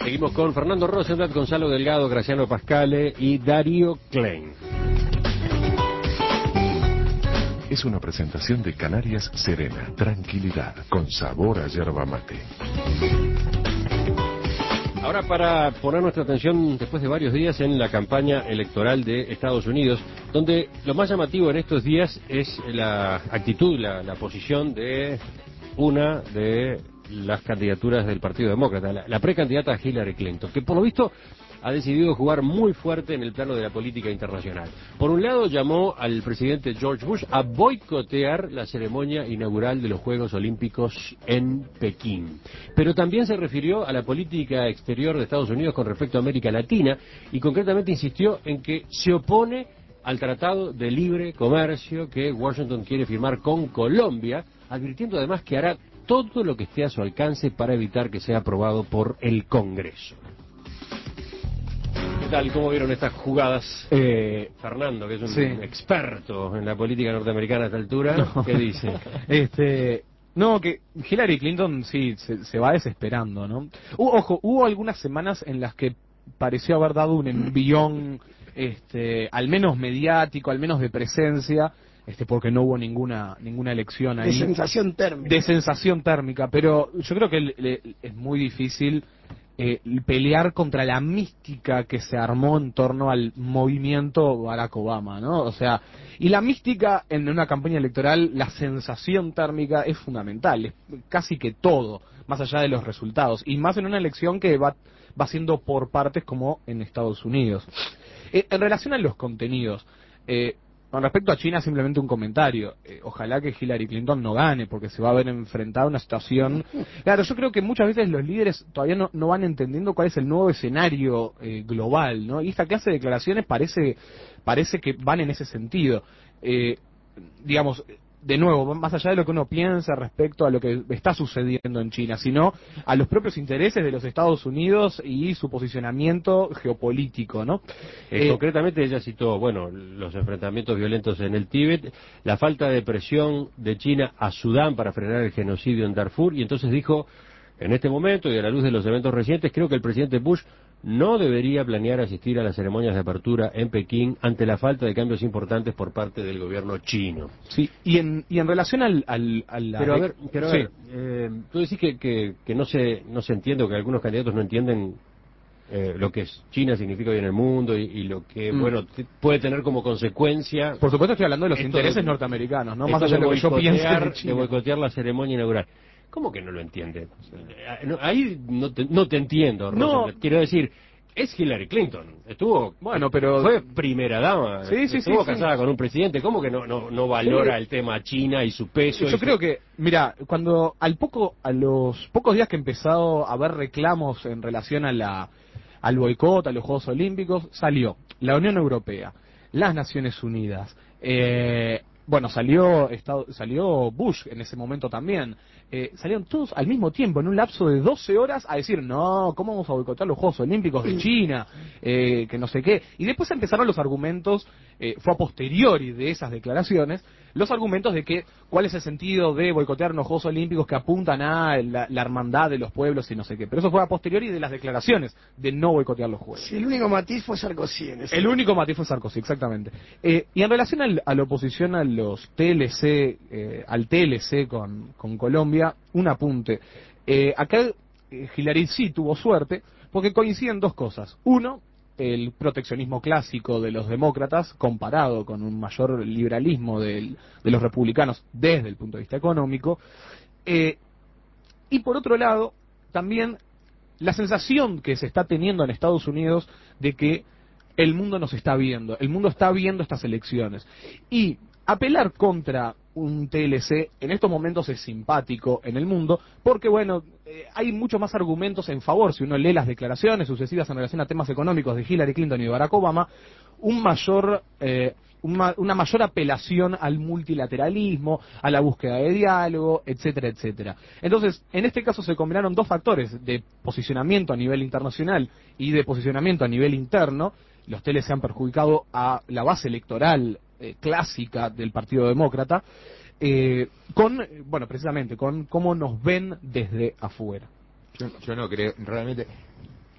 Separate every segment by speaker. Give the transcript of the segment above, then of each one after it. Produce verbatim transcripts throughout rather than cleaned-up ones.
Speaker 1: Seguimos con Fernando Rosenblatt, Gonzalo Delgado, Graciano Pascale y Darío Klein.
Speaker 2: Es una presentación de Canarias Serena, tranquilidad, con sabor a yerba mate.
Speaker 1: Ahora, para poner nuestra atención después de varios días en la campaña electoral de Estados Unidos, donde lo más llamativo en estos días es la actitud, la, la posición de una de las candidaturas del Partido Demócrata, la, la precandidata Hillary Clinton, que por lo visto ha decidido jugar muy fuerte en el plano de la política internacional. Por un lado, llamó al presidente George Bush a boicotear la ceremonia inaugural de los Juegos Olímpicos en Pekín. Pero también se refirió a la política exterior de Estados Unidos con respecto a América Latina y concretamente insistió en que se opone al Tratado de Libre Comercio que Washington quiere firmar con Colombia, advirtiendo además que hará todo lo que esté a su alcance para evitar que sea aprobado por el Congreso. ¿Qué tal? ¿Cómo vieron estas jugadas? Eh, Fernando, que es un
Speaker 3: sí.
Speaker 1: experto en la política norteamericana a esta altura, no. ¿Qué dice?
Speaker 3: Este, no, que Hillary Clinton sí se, se va desesperando, ¿no? Uh, ojo, hubo algunas semanas en las que pareció haber dado un envión, este, al menos mediático, al menos de presencia, este, porque no hubo ninguna ninguna elección ahí.
Speaker 4: De sensación térmica.
Speaker 3: De sensación térmica, pero yo creo que le, le, es muy difícil eh, pelear contra la mística que se armó en torno al movimiento Barack Obama, ¿no? O sea, y la mística en una campaña electoral, la sensación térmica es fundamental, es casi que todo, más allá de los resultados, y más en una elección que va, va siendo por partes como en Estados Unidos. Eh, en relación a los contenidos, eh, con respecto a China, simplemente un comentario. Eh, ojalá que Hillary Clinton no gane, porque se va a ver enfrentada a una situación... Claro, yo creo que muchas veces los líderes todavía no, no van entendiendo cuál es el nuevo escenario eh, global, ¿no? Y esta clase de declaraciones parece, parece que van en ese sentido. Eh, digamos, de nuevo, más allá de lo que uno piensa respecto a lo que está sucediendo en China, sino a los propios intereses de los Estados Unidos y su posicionamiento geopolítico, ¿no?
Speaker 1: Eh,
Speaker 3: Eh,
Speaker 1: concretamente ella citó, bueno, los enfrentamientos violentos en el Tíbet, la falta de presión de China a Sudán para frenar el genocidio en Darfur, y entonces dijo, en este momento y a la luz de los eventos recientes, creo que el presidente Bush no debería planear asistir a las ceremonias de apertura en Pekín ante la falta de cambios importantes por parte del gobierno chino.
Speaker 3: Sí, y en, y en relación al... al, al
Speaker 1: pero a ver, pero a
Speaker 3: sí.
Speaker 1: ver eh, tú decís que, que, que no, se, no se entiende, o que algunos candidatos no entienden eh, lo que es China significa hoy en el mundo y, y lo que, mm. bueno, t- puede tener como consecuencia...
Speaker 3: Por supuesto estoy hablando de los intereses
Speaker 1: de,
Speaker 3: norteamericanos, ¿no? Más allá de lo que yo piense de China.
Speaker 1: De boicotear la ceremonia inaugural. ¿Cómo que no lo entiende? Ahí no te, no te entiendo,
Speaker 3: no.
Speaker 1: Rosa. Quiero decir, es Hillary Clinton. Estuvo,
Speaker 3: bueno, pero
Speaker 1: fue primera dama.
Speaker 3: Sí, sí,
Speaker 1: estuvo
Speaker 3: sí,
Speaker 1: casada
Speaker 3: sí.
Speaker 1: con un presidente. ¿Cómo que no no, no valora sí. el tema China y su peso?
Speaker 3: Yo creo
Speaker 1: su...
Speaker 3: que, mira, cuando al poco, a los pocos días que empezado a haber reclamos en relación a la al boicot, a los Juegos Olímpicos, salió la Unión Europea, las Naciones Unidas. Eh, Bueno, salió Estado, salió Bush en ese momento también. Eh, salieron todos al mismo tiempo, en un lapso de doce horas, a decir, no, ¿cómo vamos a boicotear los Juegos Olímpicos de China? Eh, que no sé qué. Y después empezaron los argumentos, eh, fue a posteriori de esas declaraciones, los argumentos de que cuál es el sentido de boicotear los Juegos Olímpicos que apuntan a la, la hermandad de los pueblos y no sé qué. Pero eso fue a posteriori de las declaraciones de no boicotear los Juegos.
Speaker 4: Sí, el único matiz fue Sarkozy en ese
Speaker 3: El único matiz fue Sarkozy, exactamente. Eh, y en relación al, a la oposición a los T L C, eh, al T L C con, con Colombia, un apunte. Eh, acá eh, Hillary sí tuvo suerte, porque coinciden dos cosas. Uno, el proteccionismo clásico de los demócratas comparado con un mayor liberalismo del, de los republicanos desde el punto de vista económico. Eh, y por otro lado, también la sensación que se está teniendo en Estados Unidos de que el mundo nos está viendo, el mundo está viendo estas elecciones. Y apelar contra un T L C en estos momentos es simpático en el mundo, porque bueno, eh, hay muchos más argumentos en favor, si uno lee las declaraciones sucesivas en relación a temas económicos de Hillary Clinton y de Barack Obama, un mayor, eh, una, una mayor apelación al multilateralismo, a la búsqueda de diálogo, etcétera, etcétera. Entonces, en este caso se combinaron dos factores de posicionamiento a nivel internacional y de posicionamiento a nivel interno. Los T L C han perjudicado a la base electoral eh, clásica del Partido Demócrata, eh, con, bueno, precisamente, con cómo nos ven desde afuera.
Speaker 5: Yo, yo no creo, realmente,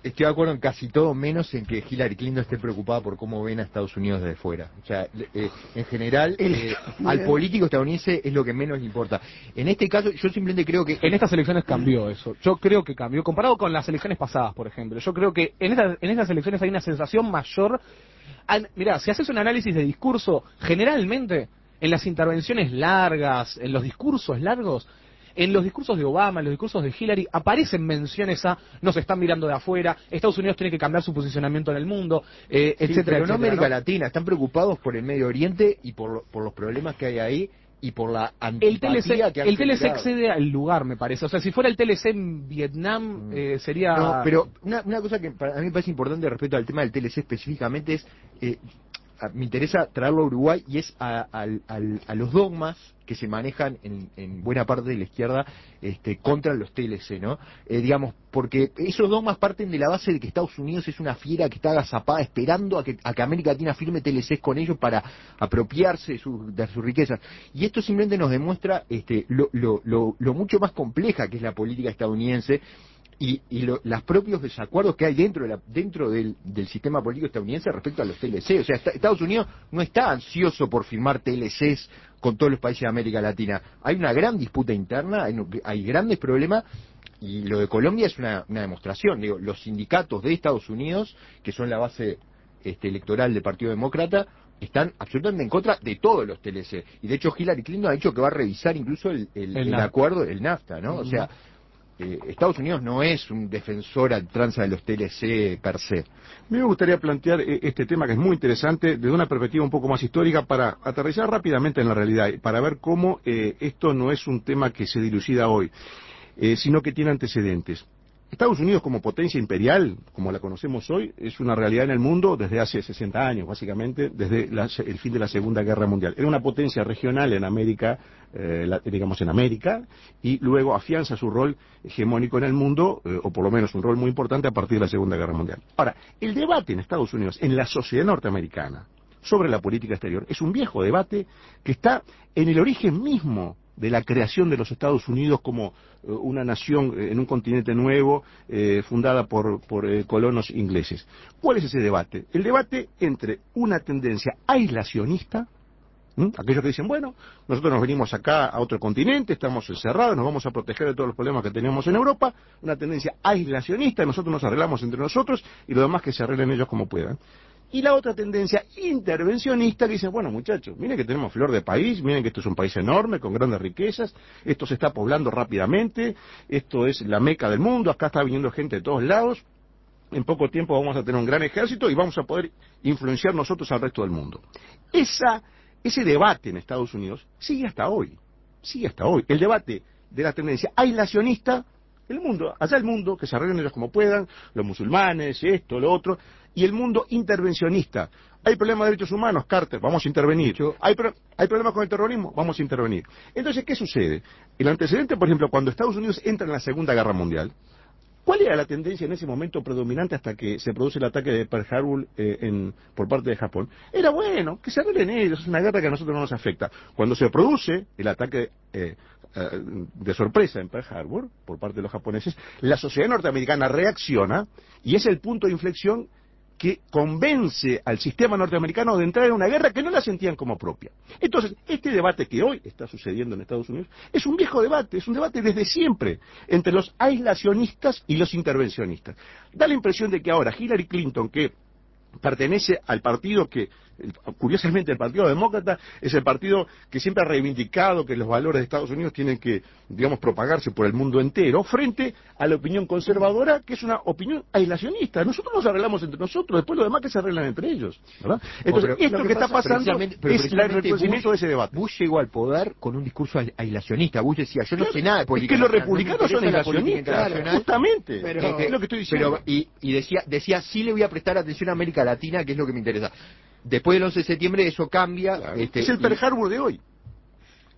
Speaker 5: estoy de acuerdo en casi todo, menos en que Hillary Clinton esté preocupada por cómo ven a Estados Unidos desde fuera. O sea, eh, en general, eh, al político estadounidense es lo que menos le importa. En este caso, yo simplemente creo que...
Speaker 3: En estas elecciones cambió eso. Yo creo que cambió. Comparado con las elecciones pasadas, por ejemplo. Yo creo que en estas, en estas elecciones hay una sensación mayor... Al, mirá, si haces un análisis de discurso, generalmente, en las intervenciones largas, en los discursos largos... En los discursos de Obama, en los discursos de Hillary, aparecen menciones a nos están mirando de afuera, Estados Unidos tiene que cambiar su posicionamiento en el mundo, eh,
Speaker 5: sí,
Speaker 3: etcétera,
Speaker 5: pero no
Speaker 3: etcétera,
Speaker 5: América
Speaker 3: ¿no?
Speaker 5: Latina, están preocupados por el Medio Oriente y por, lo, por los problemas que hay ahí y por la antipatía
Speaker 3: el T L C,
Speaker 5: que han
Speaker 3: el T L C
Speaker 5: generado.
Speaker 3: excede al lugar, me parece. O sea, si fuera el T L C en Vietnam,
Speaker 5: Mm.
Speaker 3: eh, sería...
Speaker 5: No, pero una, una cosa que para mí me parece importante respecto al tema del T L C específicamente es... Eh, me interesa traerlo a Uruguay y es a, a, a, a los dogmas que se manejan en, en buena parte de la izquierda este, contra los T L C, ¿no? Eh, digamos, porque esos dogmas parten de la base de que Estados Unidos es una fiera que está agazapada esperando a que, a que América Latina firme T L Cs con ellos para apropiarse de, su, de sus riquezas. Y esto simplemente nos demuestra este, lo, lo, lo, lo mucho más compleja que es la política estadounidense y, y lo, los propios desacuerdos que hay dentro de la, dentro del, del sistema político estadounidense respecto a los T L C. O sea, está, Estados Unidos no está ansioso por firmar T L Cs con todos los países de América Latina. Hay una gran disputa interna, hay, hay grandes problemas, y lo de Colombia es una, una demostración. Digo, los sindicatos de Estados Unidos, que son la base este, electoral del Partido Demócrata, están absolutamente en contra de todos los T L C. Y de hecho Hillary Clinton ha dicho que va a revisar incluso el, el, el, el acuerdo, el NAFTA, ¿no? Uh-huh. O sea, Eh, Estados Unidos no es un defensor a ultranza de los T L C per se.
Speaker 6: A mí me gustaría plantear eh, este tema que es muy interesante desde una perspectiva un poco más histórica para aterrizar rápidamente en la realidad, para ver cómo eh, esto no es un tema que se dilucida hoy, eh, sino que tiene antecedentes. Estados Unidos como potencia imperial, como la conocemos hoy, es una realidad en el mundo desde hace sesenta años, básicamente, desde la, el fin de la Segunda Guerra Mundial. Era una potencia regional en América, eh, la, digamos en América, y luego afianza su rol hegemónico en el mundo, eh, o por lo menos un rol muy importante a partir de la Segunda Guerra Mundial. Ahora, el debate en Estados Unidos, en la sociedad norteamericana, sobre la política exterior, es un viejo debate que está en el origen mismo de la creación de los Estados Unidos como eh, una nación eh, en un continente nuevo, eh, fundada por, por eh, colonos ingleses. ¿Cuál es ese debate? El debate entre una tendencia aislacionista, ¿m? Aquellos que dicen, bueno, nosotros nos venimos acá a otro continente, estamos encerrados, nos vamos a proteger de todos los problemas que tenemos en Europa, una tendencia aislacionista, nosotros nos arreglamos entre nosotros y lo demás que se arreglen ellos como puedan. Y la otra tendencia intervencionista que dice, bueno muchachos, miren que tenemos flor de país, miren que esto es un país enorme, con grandes riquezas, esto se está poblando rápidamente, esto es la meca del mundo, acá está viniendo gente de todos lados, en poco tiempo vamos a tener un gran ejército y vamos a poder influenciar nosotros al resto del mundo. Esa, ese debate en Estados Unidos sigue hasta hoy, sigue hasta hoy. El debate de la tendencia aislacionista, el mundo, allá el mundo, que se arreglen ellos como puedan, los musulmanes, esto, lo otro, y el mundo intervencionista. Hay problemas de derechos humanos, Carter, vamos a intervenir. Hay, pro hay problemas con el terrorismo, vamos a intervenir. Entonces, ¿qué sucede? El antecedente, por ejemplo, cuando Estados Unidos entra en la Segunda Guerra Mundial, ¿cuál era la tendencia en ese momento predominante hasta que se produce el ataque de Pearl Harbor eh, en, por parte de Japón? Era bueno, que se arreglen ellos, es una guerra que a nosotros no nos afecta. Cuando se produce el ataque eh, eh, de sorpresa en Pearl Harbor por parte de los japoneses, la sociedad norteamericana reacciona y es el punto de inflexión que convence al sistema norteamericano de entrar en una guerra que no la sentían como propia. Entonces, este debate que hoy está sucediendo en Estados Unidos es un viejo debate, es un debate desde siempre entre los aislacionistas y los intervencionistas. Da la impresión de que ahora Hillary Clinton, que pertenece al partido que, curiosamente el Partido Demócrata, es el partido que siempre ha reivindicado que los valores de Estados Unidos tienen que, digamos, propagarse por el mundo entero, frente a la opinión conservadora, que es una opinión aislacionista. Nosotros nos arreglamos entre nosotros, después los demás que se arreglan entre ellos, ¿verdad? Entonces,
Speaker 5: oh,
Speaker 6: esto
Speaker 5: que,
Speaker 6: que
Speaker 5: pasa,
Speaker 6: está pasando
Speaker 5: pero
Speaker 6: es el reconocimiento de ese debate.
Speaker 5: Bush llegó al poder con un discurso aislacionista. Bush decía, yo no
Speaker 6: claro,
Speaker 5: sé nada de política.
Speaker 6: Es que los republicanos no son aislacionistas, justamente,
Speaker 5: pero,
Speaker 6: es lo que estoy diciendo.
Speaker 5: Pero, y, y decía, decía, sí le voy a prestar atención a América Latina, que es lo que me interesa. Después del once de septiembre eso cambia.
Speaker 6: Claro.
Speaker 5: Este,
Speaker 6: es el Pearl Harbor de hoy.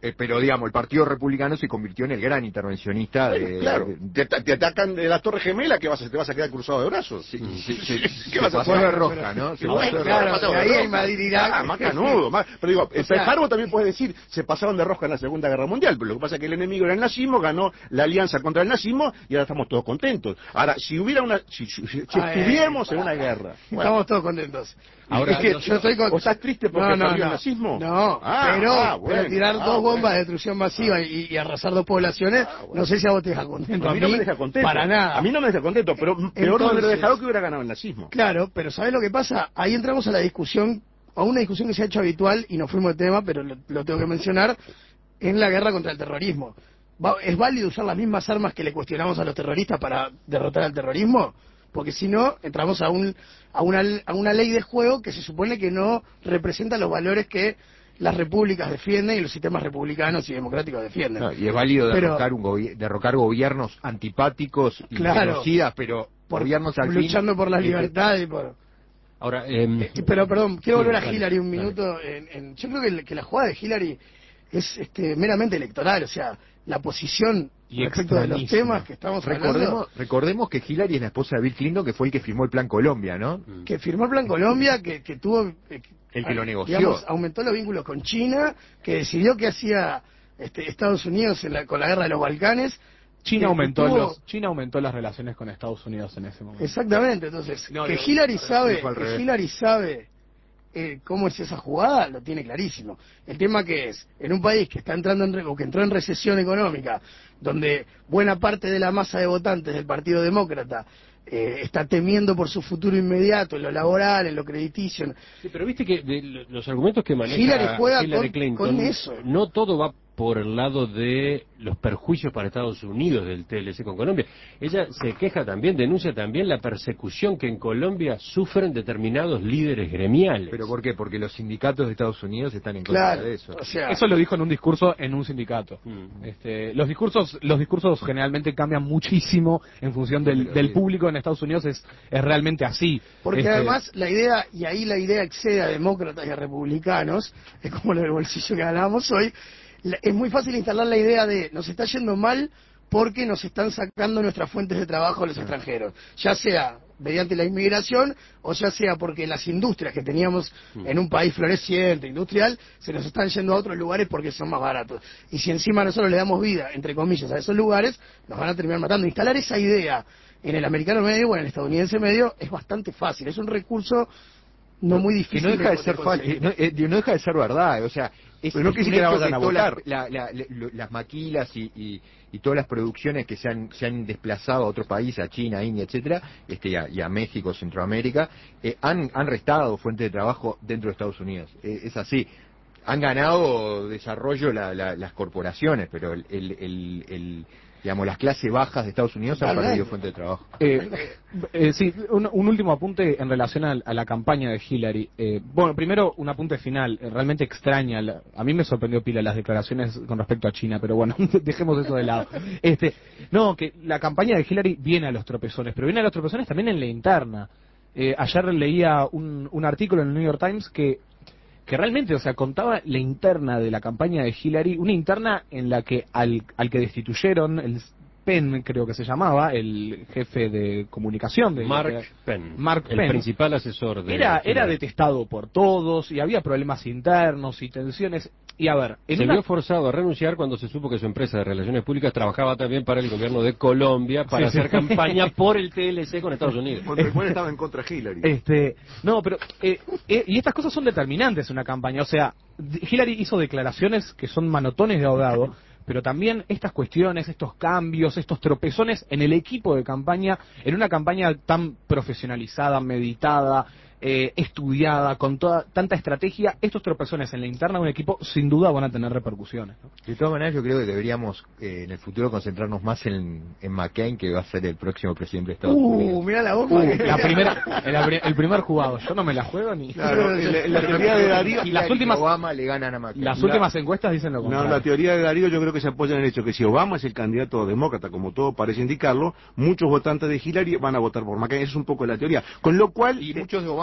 Speaker 5: eh, pero digamos, el Partido Republicano se convirtió en el gran intervencionista de...
Speaker 6: Claro,
Speaker 5: de,
Speaker 6: te, te atacan de la Torre Gemela, que vas a, te vas a quedar cruzado de brazos.
Speaker 5: Sí, sí, sí, sí,
Speaker 6: ¿Qué vas a
Speaker 5: pasó
Speaker 6: hacer?
Speaker 5: de rosca, ¿no? Se
Speaker 6: No,
Speaker 5: pasó de
Speaker 4: claro,
Speaker 5: rosca.
Speaker 4: de ahí a invadir Irak.
Speaker 6: Ah, más canudo, más. Pero digo, en
Speaker 4: sea-
Speaker 6: Pearl Harbor también puedes decir, se pasaron de rosca en la Segunda Guerra Mundial, pero lo que pasa es que el enemigo era el nazismo, ganó la alianza contra el nazismo y ahora estamos todos contentos. Ahora, si hubiera una, si, si, si
Speaker 4: Ay,
Speaker 6: estuviéramos en
Speaker 4: pará.
Speaker 6: una guerra, bueno,
Speaker 4: Estamos todos contentos.
Speaker 1: Ahora,
Speaker 4: es que
Speaker 1: no-
Speaker 4: yo estoy con...
Speaker 6: ¿o estás triste porque
Speaker 4: no, no,
Speaker 6: perdió
Speaker 4: no.
Speaker 6: el nazismo?
Speaker 4: No,
Speaker 6: Ah,
Speaker 4: pero,
Speaker 6: ah, bueno,
Speaker 4: pero tirar
Speaker 6: ah,
Speaker 4: dos bombas
Speaker 6: bueno.
Speaker 4: de destrucción masiva y, y arrasar dos poblaciones, no sé si a vos te deja contento.
Speaker 6: a mí no me deja contento.
Speaker 4: Para nada.
Speaker 6: A mí no me deja contento, pero peor no me
Speaker 4: Entonces-
Speaker 6: hubiera dejado que hubiera ganado el nazismo.
Speaker 4: Claro, pero ¿sabés lo que pasa? Ahí entramos a la discusión, a una discusión que se ha hecho habitual, y nos fuimos de tema, pero lo, lo tengo que mencionar, en la guerra contra el terrorismo. Va- ¿Es válido usar las mismas armas que le cuestionamos a los terroristas para derrotar al terrorismo? Porque si no, entramos a, un, a, una, a una ley de juego que se supone que no representa los valores que las repúblicas defienden y los sistemas republicanos y democráticos defienden.
Speaker 5: No, y es válido
Speaker 4: Pero-
Speaker 5: derrocar, un gobi- derrocar gobiernos antipáticos y
Speaker 4: Claro.
Speaker 5: genocidas, pero
Speaker 4: Por-
Speaker 5: gobiernos al fin...
Speaker 4: luchando por las
Speaker 5: este,
Speaker 4: libertades y por...
Speaker 1: Ahora, em,
Speaker 4: Eh, Pero, perdón, quiero
Speaker 1: Sí,
Speaker 4: volver a
Speaker 1: dale,
Speaker 4: Hillary un
Speaker 1: dale.
Speaker 4: minuto. En, en- yo creo que, que la jugada de Hillary es este, meramente electoral, o sea, la posición
Speaker 3: Y
Speaker 4: respecto de los
Speaker 3: extrañísima.
Speaker 4: temas que estamos hablando,
Speaker 5: Recordemos, recordemos que Hillary es la esposa de Bill Clinton, que fue el que firmó el Plan Colombia, ¿no?
Speaker 4: que firmó el Plan Colombia, que, que tuvo... eh,
Speaker 5: El que lo negoció.
Speaker 4: digamos, aumentó los vínculos con China, que decidió qué hacía este, Estados Unidos en la- con la guerra de los Balcanes.
Speaker 3: China
Speaker 4: que
Speaker 3: aumentó
Speaker 4: tuvo-
Speaker 3: los, China aumentó las relaciones con Estados Unidos en ese momento.
Speaker 4: Exactamente, entonces,
Speaker 5: No,
Speaker 4: que
Speaker 5: no,
Speaker 4: Hillary sabe,
Speaker 5: fue al
Speaker 4: que
Speaker 5: revés.
Speaker 4: Hillary sabe eh, cómo es esa jugada, lo tiene clarísimo. El tema que es, en un país que está entrando en, re- o que entró en recesión económica, donde buena parte de la masa de votantes del Partido Demócrata eh, está temiendo por su futuro inmediato, en lo laboral, en lo crediticio.
Speaker 1: sí, pero viste que de lo- los argumentos que maneja
Speaker 4: Hillary juega
Speaker 1: Hillary
Speaker 4: con-
Speaker 1: Clinton,
Speaker 4: con eso.
Speaker 1: no todo va por el lado de los perjuicios para Estados Unidos del T L C con Colombia. Ella se queja también, denuncia también la persecución que en Colombia sufren determinados líderes gremiales.
Speaker 5: ¿Pero por qué? Porque los sindicatos de Estados Unidos están en contra
Speaker 4: Claro,
Speaker 5: de eso.
Speaker 4: o sea,
Speaker 3: Eso lo dijo en un discurso en un sindicato.
Speaker 1: Mm.
Speaker 3: Este, los discursos, los discursos generalmente cambian muchísimo en función del, del público en Estados Unidos, es, es realmente así.
Speaker 4: porque
Speaker 3: Este,
Speaker 4: además la idea, y ahí la idea excede a demócratas y a republicanos, es como lo del bolsillo que hablábamos hoy, la- es muy fácil instalar la idea de nos está yendo mal porque nos están sacando nuestras fuentes de trabajo a los extranjeros, ya sea mediante la inmigración o ya sea porque las industrias que teníamos en un país floreciente, industrial, se nos están yendo a otros lugares porque son más baratos. Y si encima nosotros le damos vida, entre comillas, a esos lugares, nos van a terminar matando. Instalar esa idea en el americano medio o en el estadounidense medio es bastante fácil, es un recurso no muy
Speaker 5: Que
Speaker 4: difícil.
Speaker 5: no deja de
Speaker 4: de
Speaker 5: ser
Speaker 4: conseguir.
Speaker 5: fácil, no, eh, no deja de ser verdad, o sea, es,
Speaker 6: Pero no
Speaker 5: es
Speaker 6: quise
Speaker 5: un
Speaker 6: que la
Speaker 5: hecho
Speaker 6: vayan a
Speaker 5: todas las-
Speaker 6: votar.
Speaker 5: la- la- la- lo- las maquilas y, y, y todas las producciones que se han, se han desplazado a otros países, a China, India, etcétera, este, y, a, y a México, Centroamérica, eh, han, han restado fuentes de trabajo dentro de Estados Unidos. Eh, es así. Han ganado desarrollo la- la- las corporaciones, pero el, el, el- el- digamos, las clases bajas de Estados Unidos han
Speaker 4: Totalmente.
Speaker 5: perdido fuente de trabajo.
Speaker 3: Eh, eh, sí, un, un último apunte en relación a, a la campaña de Hillary. Eh, bueno, primero un apunte final, eh, realmente extraña. la- a mí me sorprendió pila las declaraciones con respecto a China, pero bueno, dejemos eso de lado. Este, no, que la campaña de Hillary viene a los tropezones, pero viene a los tropezones también en la interna. Eh, ayer leía un, un artículo en el New York Times que que realmente, o sea, contaba la interna de la campaña de Hillary, una interna en la que al, al que destituyeron, el Penn creo que se llamaba, el jefe de comunicación de
Speaker 1: Mark
Speaker 3: de-
Speaker 1: Penn,
Speaker 3: Mark
Speaker 1: el
Speaker 3: Penn.
Speaker 1: principal asesor de
Speaker 3: Era, era
Speaker 1: Hillary.
Speaker 3: detestado por todos y había problemas internos y tensiones. Y a ver, en
Speaker 1: Se
Speaker 3: una-
Speaker 1: vio forzado a renunciar cuando se supo que su empresa de relaciones públicas trabajaba también para el gobierno de Colombia para
Speaker 3: Sí,
Speaker 1: hacer
Speaker 3: sí.
Speaker 1: campaña por el T L C con Estados Unidos.
Speaker 6: Cuando el cual estaba en contra de Hillary.
Speaker 3: Este, no, pero eh, eh, y estas cosas son determinantes en una campaña. O sea, Hillary hizo declaraciones que son manotones de ahogado, pero también estas cuestiones, estos cambios, estos tropezones en el equipo de campaña, en una campaña tan profesionalizada, meditada, eh, estudiada, con toda tanta estrategia, estos tropezones en la interna de un equipo sin duda van a tener repercusiones, ¿no?
Speaker 5: De todas maneras, yo creo que deberíamos eh, en el futuro concentrarnos más en, en McCain, que va a ser el próximo presidente de Estados
Speaker 4: Uh,
Speaker 5: Unidos.
Speaker 4: mirá la bomba. que-
Speaker 3: La primera, el, el primer jugado, yo no me la juego ni.
Speaker 6: Claro, en la, en la teoría de Darío,
Speaker 3: Y las últimas-
Speaker 5: Obama le ganan a McCain.
Speaker 3: Las
Speaker 6: La-
Speaker 3: últimas encuestas dicen lo
Speaker 6: no,
Speaker 3: contrario.
Speaker 6: la teoría de Darío yo creo que se apoya en el hecho que si Obama es el candidato demócrata, como todo parece indicarlo, muchos votantes de Hillary van a votar por McCain. Esa es un poco la teoría. Con lo cual,
Speaker 5: Y muchos de Obama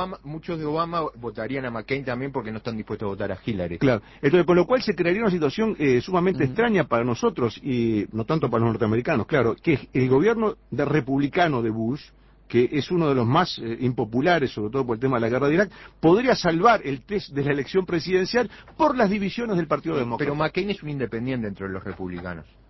Speaker 5: Obama, muchos de Obama votarían a McCain también porque no están dispuestos a votar a Hillary.
Speaker 6: Claro, entonces con lo cual se crearía una situación eh, sumamente
Speaker 3: Mm.
Speaker 6: extraña para nosotros y no tanto para los norteamericanos, claro, que el gobierno de republicano de Bush, que es uno de los más eh, impopulares, sobre todo por el tema de la guerra de Irak, podría salvar el test de la elección presidencial por las divisiones del Partido Demócrata.
Speaker 5: Pero McCain es un independiente entre los republicanos.